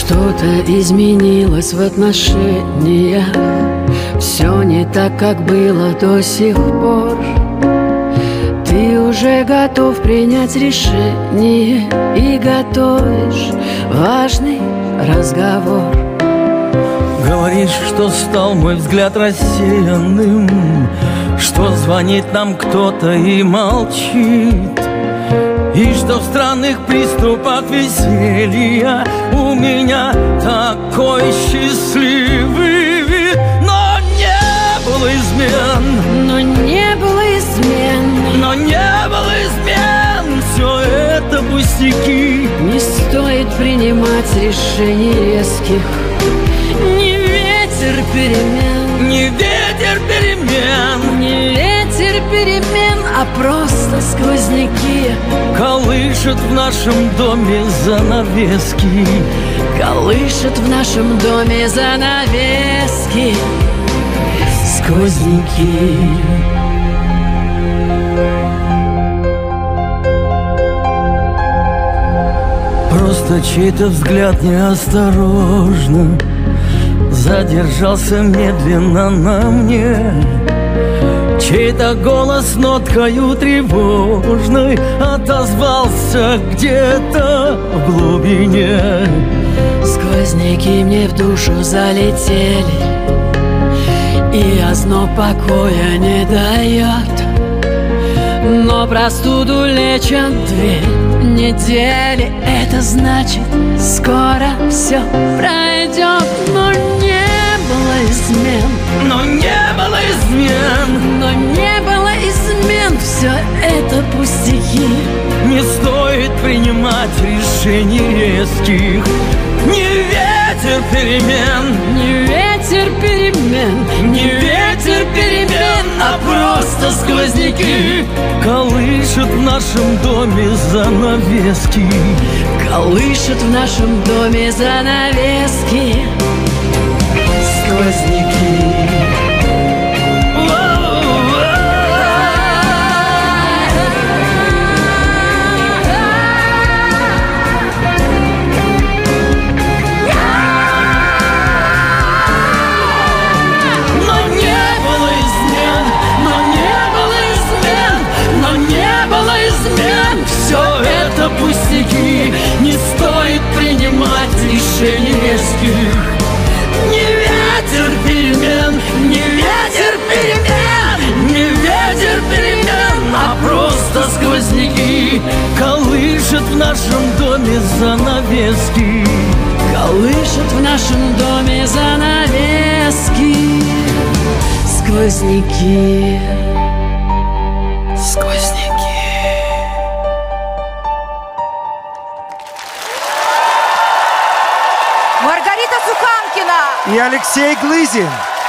Что-то изменилось в отношениях, все не так, как было до сих пор. Ты уже готов принять решение и готовишь важный разговор. Говоришь, что стал мой взгляд рассеянным, что звонит нам кто-то и молчит, и что в странных приступах веселья у меня такой счастливый вид. Но не было измен, но не было измен, но не было измен. Все это пустяки. Не стоит принимать решений резких. Не ветер перемен, не ветер перемен, не ветер перемен, а просто сквозняки колышет в нашем доме занавески. Колышет в нашем доме занавески. Сквозняки. Просто чей-то взгляд неосторожно задержался медленно на мне. Чей-то голос ноткою тревожной отозвался где-то в глубине. Сквозняки мне в душу залетели, и озноб покоя не дает. Но простуду лечат 2 недели. Это значит, скоро все пройдет. Но не было измен, но не было измен, но не было измен. Все это пустяки. Не стоит принимать решений резких. Не ветер перемен, не ветер перемен, не ветер перемен, а просто сквозняки колышет в нашем доме занавески. Колышет в нашем доме занавески. Сквозняки. Все это пустяки. Не стоит принимать решений резких. Не ветер перемен, не ветер перемен, не ветер перемен, а просто сквозняки колышет в нашем доме занавески. Колышет в нашем доме занавески. Сквозняки. Сквозняки. Маргарита Суханкина и Алексей Глызин.